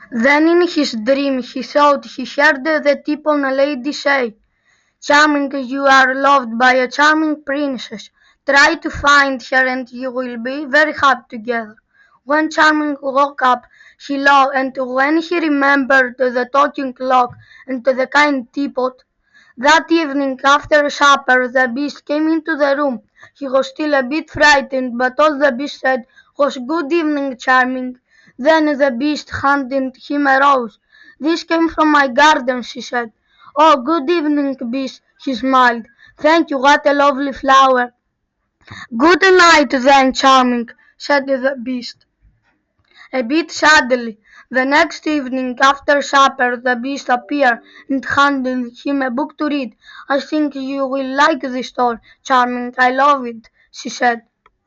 Then in his dream he thought he heard the tip on a lady say, "Charming, you are loved by a charming princess. Try to find her and you will be very happy together." When Charming woke up, he laughed, and when he remembered the talking clock and the kind teapot, that evening after supper the Beast came into the room. He was still a bit frightened, but all the Beast said was, "Good evening, Charming." Then the Beast handed him a rose. "This came from my garden," she said. "Oh, good evening, Beast," he smiled. "Thank you, what a lovely flower." "Good night, then, Charming," said the Beast, a bit sadly. The next evening after supper the Beast appeared and handed him a book to read. "I think you will like this story, Charming. I love it," she said.